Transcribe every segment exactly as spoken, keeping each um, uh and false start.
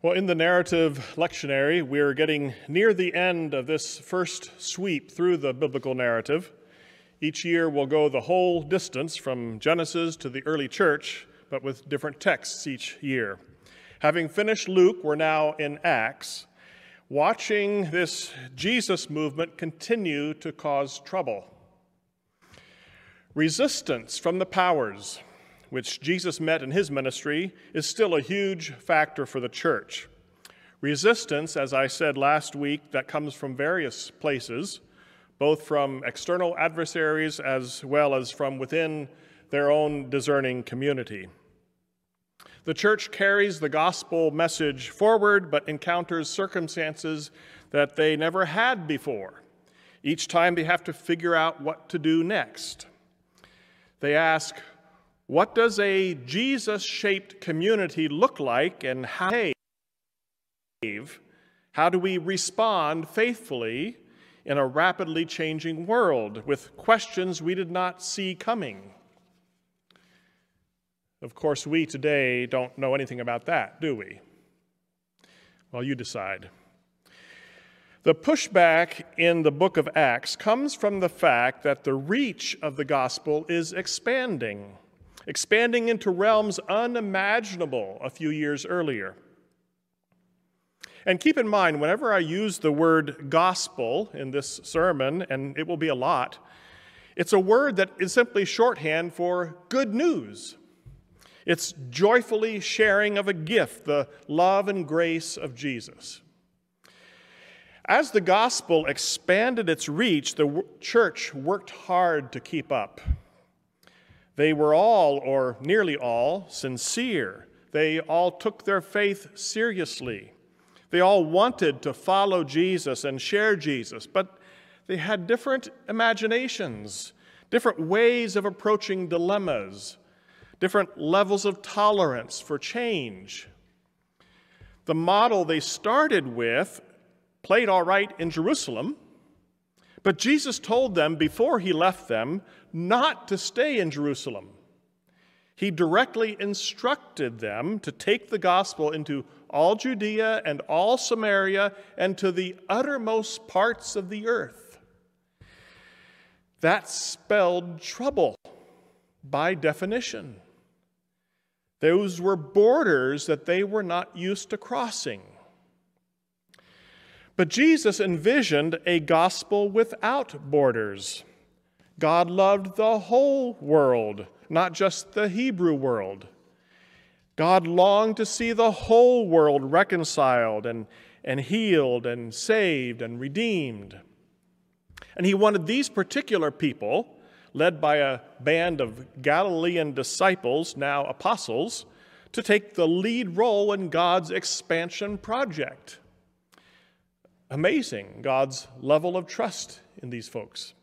Well, in the narrative lectionary, we're getting near the end of this first sweep through the biblical narrative. Each year we'll go the whole distance from Genesis to the early church, but with different texts each year. Having finished Luke, we're now in Acts, watching this Jesus movement continue to cause trouble. Resistance from the powers, which Jesus met in his ministry, is still a huge factor for the church. Resistance, as I said last week, that comes from various places, both from external adversaries as well as from within their own discerning community. The church carries the gospel message forward, but encounters circumstances that they never had before. Each time they have to figure out what to do next. They ask, what does a Jesus-shaped community look like, and how do we behave? How do we respond faithfully in a rapidly changing world with questions we did not see coming? Of course, we today don't know anything about that, do we? Well, you decide. The pushback in the book of Acts comes from the fact that the reach of the gospel is expanding. expanding into realms unimaginable a few years earlier. And keep in mind, whenever I use the word gospel in this sermon, and it will be a lot, it's a word that is simply shorthand for good news. It's joyfully sharing of a gift, the love and grace of Jesus. As the gospel expanded its reach, the church worked hard to keep up. They were all, or nearly all, sincere. They all took their faith seriously. They all wanted to follow Jesus and share Jesus, but they had different imaginations, different ways of approaching dilemmas, different levels of tolerance for change. The model they started with played all right in Jerusalem, but Jesus told them before he left them not to stay in Jerusalem. He directly instructed them to take the gospel into all Judea and all Samaria and to the uttermost parts of the earth. That spelled trouble by definition. Those were borders that they were not used to crossing. But Jesus envisioned a gospel without borders. God loved the whole world, not just the Hebrew world. God longed to see the whole world reconciled and, and healed and saved and redeemed. And he wanted these particular people, led by a band of Galilean disciples, now apostles, to take the lead role in God's expansion project. Amazing, God's level of trust in these folks.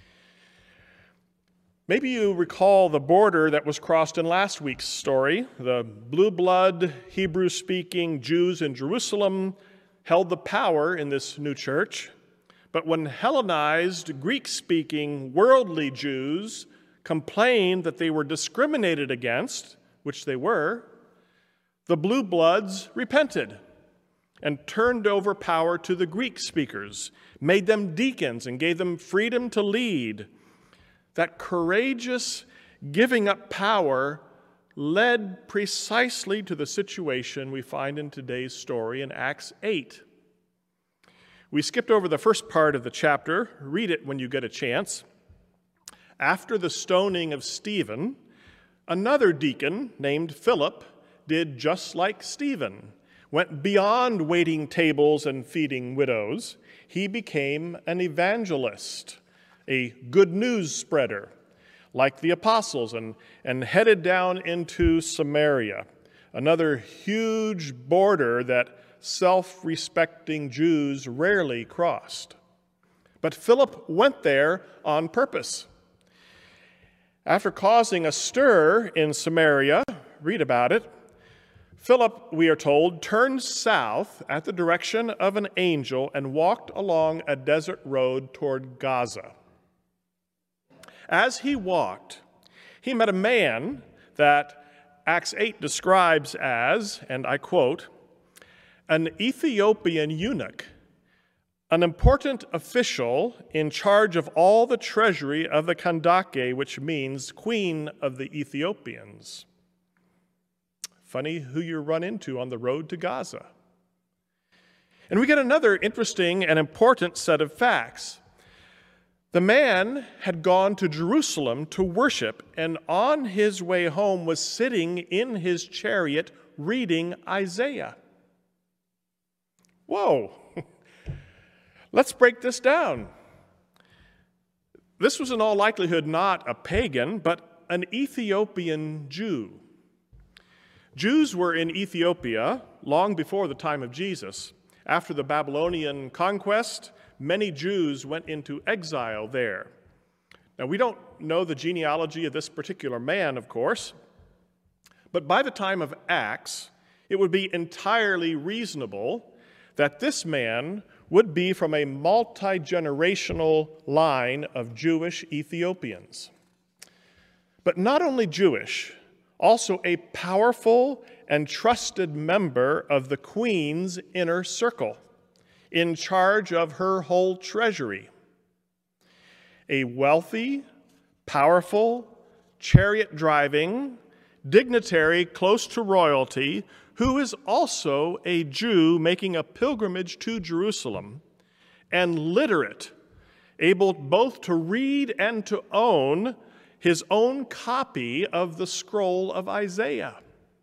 Maybe you recall the border that was crossed in last week's story. The blue blood, Hebrew-speaking Jews in Jerusalem held the power in this new church. But when Hellenized, Greek-speaking, worldly Jews complained that they were discriminated against, which they were, the blue bloods repented and turned over power to the Greek speakers, made them deacons, and gave them freedom to lead. That courageous giving up power led precisely to the situation we find in today's story in Acts eight. We skipped over the first part of the chapter. Read it when you get a chance. After the stoning of Stephen, another deacon named Philip did just like Stephen. Went beyond waiting tables and feeding widows. He became an evangelist, a good news spreader, like the apostles, and, and headed down into Samaria, another huge border that self-respecting Jews rarely crossed. But Philip went there on purpose. After causing a stir in Samaria, read about it, Philip, we are told, turned south at the direction of an angel and walked along a desert road toward Gaza. As he walked, he met a man that Acts eight describes as, and I quote, an Ethiopian eunuch, an important official in charge of all the treasury of the Kandake, which means Queen of the Ethiopians. Funny who you run into on the road to Gaza. And we get another interesting and important set of facts. The man had gone to Jerusalem to worship, and on his way home was sitting in his chariot reading Isaiah. Whoa! Let's break this down. This was in all likelihood not a pagan, but an Ethiopian Jew. Jews were in Ethiopia long before the time of Jesus. After the Babylonian conquest, many Jews went into exile there. Now, we don't know the genealogy of this particular man, of course, but by the time of Acts, it would be entirely reasonable that this man would be from a multi-generational line of Jewish Ethiopians. But not only Jewish, also a powerful and trusted member of the queen's inner circle, in charge of her whole treasury. A wealthy, powerful, chariot-driving, dignitary close to royalty, who is also a Jew making a pilgrimage to Jerusalem, and literate, able both to read and to own his own copy of the scroll of Isaiah.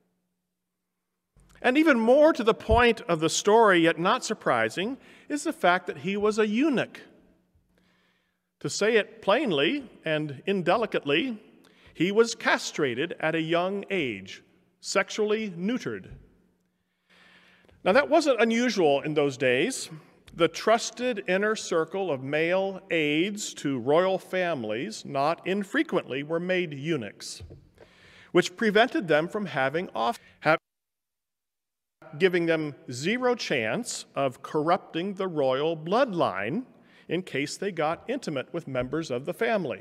And even more to the point of the story, yet not surprising, is the fact that he was a eunuch. To say it plainly and indelicately, he was castrated at a young age, sexually neutered. Now, that wasn't unusual in those days. The trusted inner circle of male aides to royal families, not infrequently, were made eunuchs, which prevented them from having off, giving them zero chance of corrupting the royal bloodline in case they got intimate with members of the family.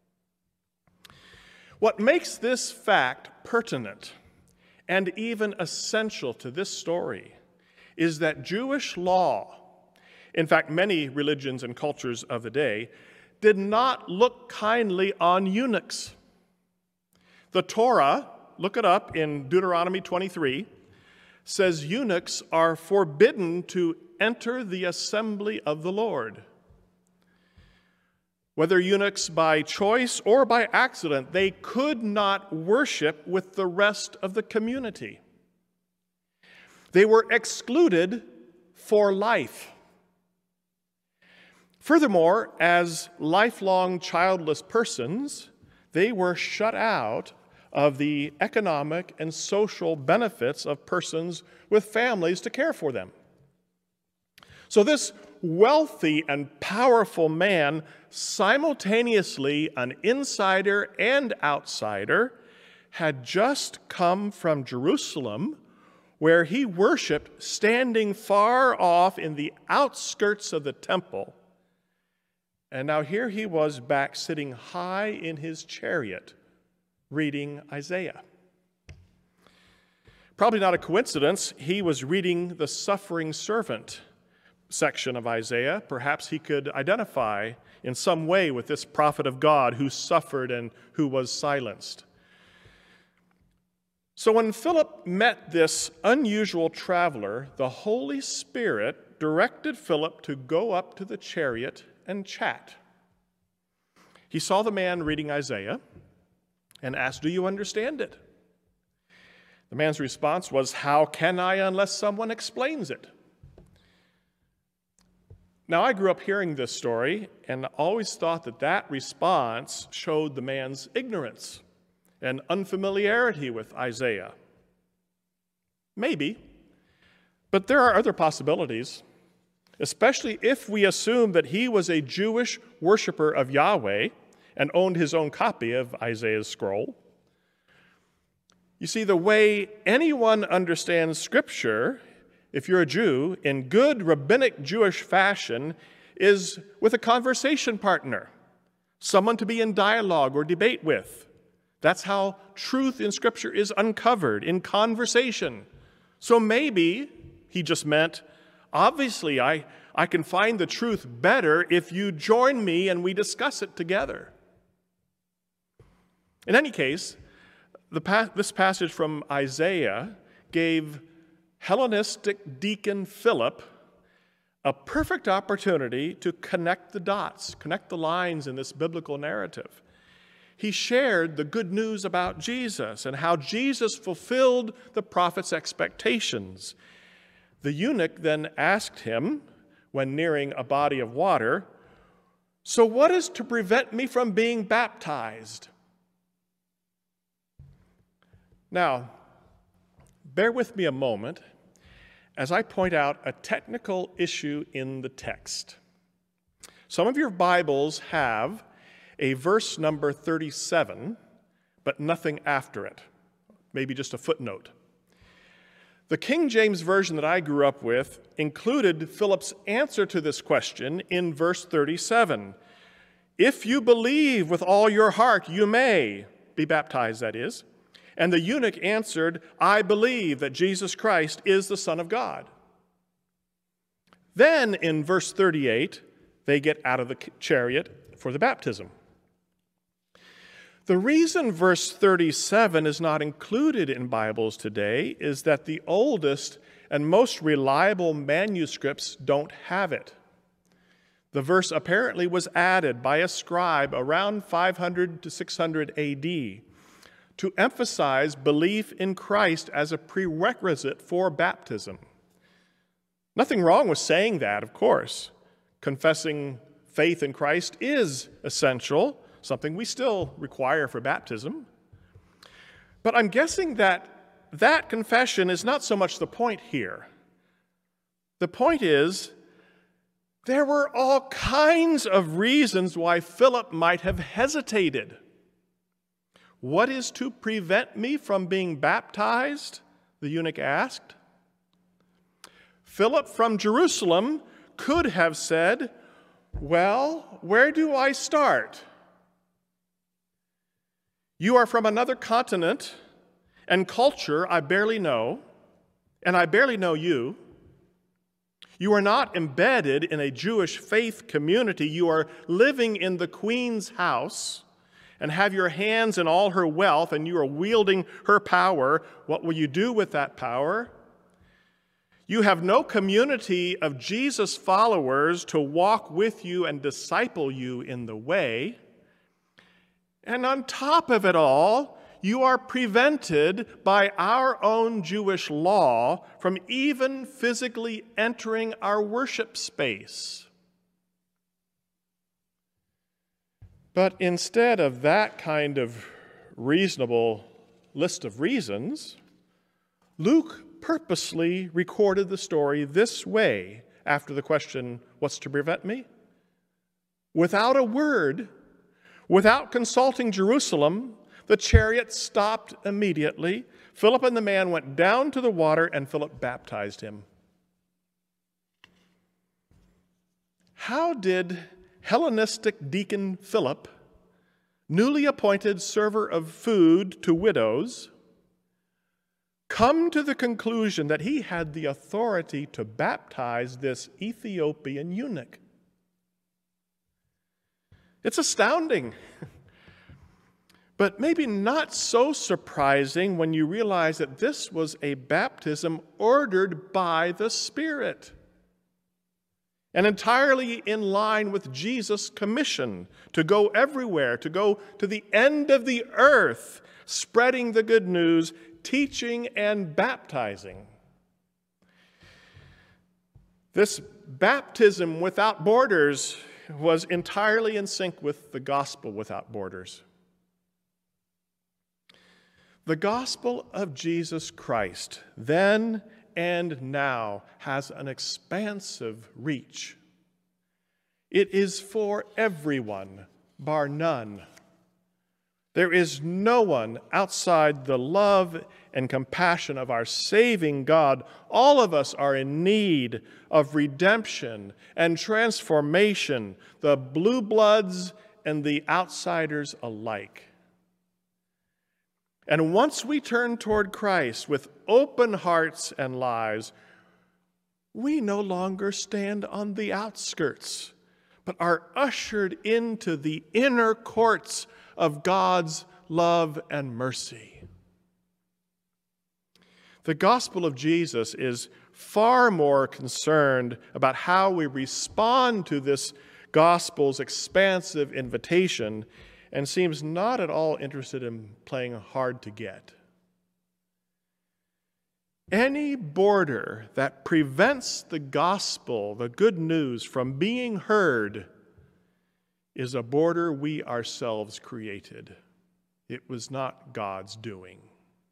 What makes this fact pertinent and even essential to this story is that Jewish law, in fact, many religions and cultures of the day, did not look kindly on eunuchs. The Torah, look it up in Deuteronomy twenty-three, says eunuchs are forbidden to enter the assembly of the Lord. Whether eunuchs by choice or by accident, they could not worship with the rest of the community. They were excluded for life. Furthermore, as lifelong childless persons, they were shut out of the economic and social benefits of persons with families to care for them. So this wealthy and powerful man, simultaneously an insider and outsider, had just come from Jerusalem, where he worshiped standing far off in the outskirts of the temple. And now here he was back sitting high in his chariot, reading Isaiah. Probably not a coincidence, he was reading the suffering servant section of Isaiah. Perhaps he could identify in some way with this prophet of God who suffered and who was silenced. So when Philip met this unusual traveler, the Holy Spirit directed Philip to go up to the chariot and chat. He saw the man reading Isaiah and asked, "Do you understand it?" The man's response was, "How can I unless someone explains it?" Now, I grew up hearing this story and always thought that that response showed the man's ignorance and unfamiliarity with Isaiah. Maybe, but there are other possibilities, especially if we assume that he was a Jewish worshiper of Yahweh and owned his own copy of Isaiah's scroll. You see, the way anyone understands Scripture, if you're a Jew, in good rabbinic Jewish fashion, is with a conversation partner, someone to be in dialogue or debate with. That's how truth in Scripture is uncovered, in conversation. So maybe he just meant, obviously, I, I can find the truth better if you join me and we discuss it together. In any case, the pa- this passage from Isaiah gave Hellenistic deacon Philip a perfect opportunity to connect the dots, connect the lines in this biblical narrative. He shared the good news about Jesus and how Jesus fulfilled the prophet's expectations. The eunuch then asked him, when nearing a body of water, "So what is to prevent me from being baptized?" Now, bear with me a moment as I point out a technical issue in the text. Some of your Bibles have a verse number thirty-seven, but nothing after it, maybe just a footnote. The King James Version that I grew up with included Philip's answer to this question in verse thirty-seven. "If you believe with all your heart, you may be baptized," that is. And the eunuch answered, "I believe that Jesus Christ is the Son of God." Then in verse thirty-eight, they get out of the chariot for the baptism. The reason verse thirty-seven is not included in Bibles today is that the oldest and most reliable manuscripts don't have it. The verse apparently was added by a scribe around five hundred to six hundred A D to emphasize belief in Christ as a prerequisite for baptism. Nothing wrong with saying that, of course. Confessing faith in Christ is essential, something we still require for baptism. But I'm guessing that that confession is not so much the point here. The point is, there were all kinds of reasons why Philip might have hesitated. "What is to prevent me from being baptized?" the eunuch asked. Philip from Jerusalem could have said, "Well, where do I start? You are from another continent and culture I barely know, and I barely know you. You are not embedded in a Jewish faith community. You are living in the queen's house and have your hands in all her wealth, and you are wielding her power. What will you do with that power? You have no community of Jesus followers to walk with you and disciple you in the way. And on top of it all, you are prevented by our own Jewish law from even physically entering our worship space." But instead of that kind of reasonable list of reasons, Luke purposely recorded the story this way after the question, "What's to prevent me?" Without a word, without consulting Jerusalem, the chariot stopped immediately. Philip and the man went down to the water, and Philip baptized him. How did Hellenistic deacon Philip, newly appointed server of food to widows, come to the conclusion that he had the authority to baptize this Ethiopian eunuch? It's astounding, but maybe not so surprising when you realize that this was a baptism ordered by the Spirit and entirely in line with Jesus' commission to go everywhere, to go to the end of the earth, spreading the good news, teaching and baptizing. This baptism without borders was entirely in sync with the gospel without borders. The gospel of Jesus Christ, then and now, has an expansive reach. It is for everyone, bar none. There is no one outside the love and compassion of our saving God. All of us are in need of redemption and transformation, the blue bloods and the outsiders alike. And once we turn toward Christ with open hearts and lives, we no longer stand on the outskirts, but are ushered into the inner courts of God's love and mercy. The gospel of Jesus is far more concerned about how we respond to this gospel's expansive invitation and seems not at all interested in playing hard to get. Any border that prevents the gospel, the good news, from being heard is a border we ourselves created. It was not God's doing.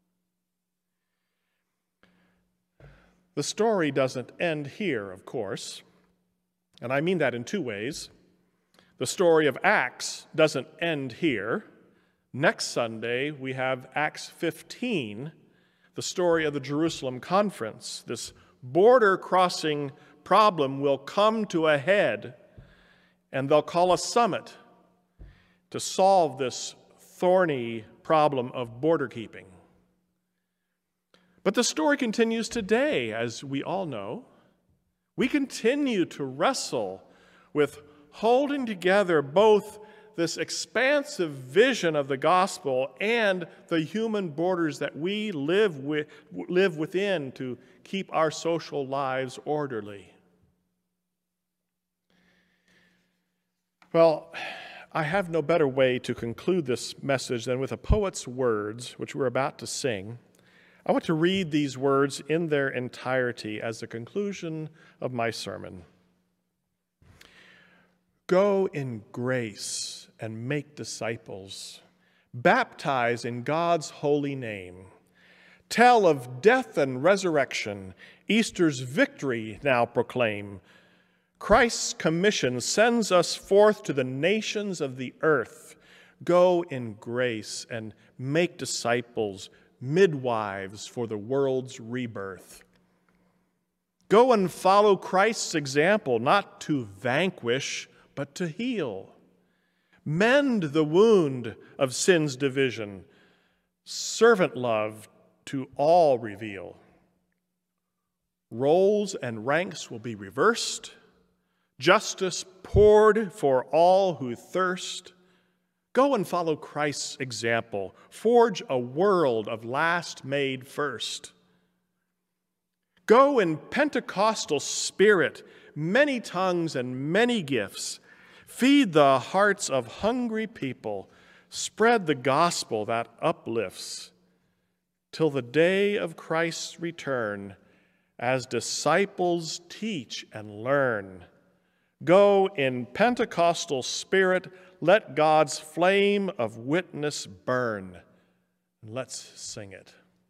The story doesn't end here, of course, and I mean that in two ways. The story of Acts doesn't end here. Next Sunday, we have Acts fifteen, the story of the Jerusalem conference. This border-crossing problem will come to a head, and they'll call a summit to solve this thorny problem of border keeping. But the story continues today, as we all know. We continue to wrestle with holding together both this expansive vision of the gospel and the human borders that we live with, live within to keep our social lives orderly. Well, I have no better way to conclude this message than with a poet's words, which we're about to sing. I want to read these words in their entirety as the conclusion of my sermon. Go in grace and make disciples. Baptize in God's holy name. Tell of death and resurrection. Easter's victory now proclaim. Christ's commission sends us forth to the nations of the earth. Go in grace and make disciples, midwives for the world's rebirth. Go and follow Christ's example, not to vanquish, but to heal. Mend the wound of sin's division. Servant love to all reveal. Roles and ranks will be reversed. Justice poured for all who thirst. Go and follow Christ's example. Forge a world of last made first. Go in Pentecostal spirit, many tongues and many gifts. Feed the hearts of hungry people. Spread the gospel that uplifts. Till the day of Christ's return, as disciples teach and learn. Go in Pentecostal spirit, let God's flame of witness burn. Let's sing it.